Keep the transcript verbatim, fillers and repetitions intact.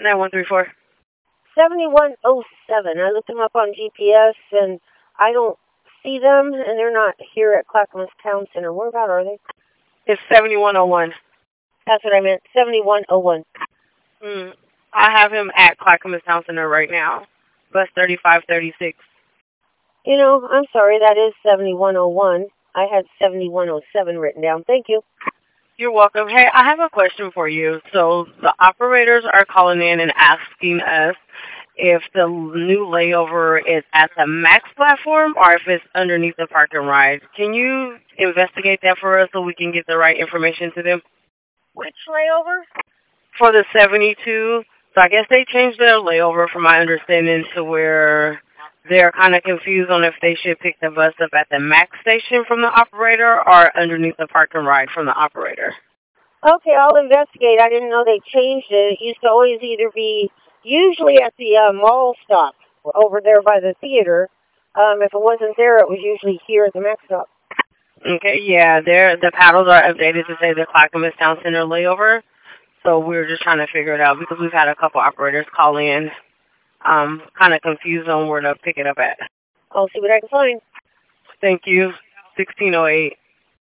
nine one three four. seventy-one oh seven. I looked them up on G P S, and I don't see them, and they're not here at Clackamas Town Center. Where about are they? It's seventy-one oh one. That's what I meant, seventy-one oh one. Mm. I have him at Clackamas Town Center right now. Bus thirty-five thirty-six. You know, I'm sorry, that is seventy-one oh one. I had seventy-one oh seven written down. Thank you. You're welcome. Hey, I have a question for you. So the operators are calling in and asking us if the new layover is at the MAX platform or if it's underneath the park and ride. Can you investigate that for us so we can get the right information to them? Which layover? For the seventy-two. So I guess they changed their layover, from my understanding, to where they're kind of confused on if they should pick the bus up at the MAX station from the operator or underneath the park and ride from the operator. Okay, I'll investigate. I didn't know they changed it. It used to always either be, usually at the uh, mall stop over there by the theater. Um, if it wasn't there, it was usually here at the MAX stop. Okay, yeah, they're, the paddles are updated to say the Clackamas Town Center layover. So we're just trying to figure it out because we've had a couple operators call in, um, kind of confused on where to pick it up at. I'll see what I can find. Thank you. sixteen oh eight.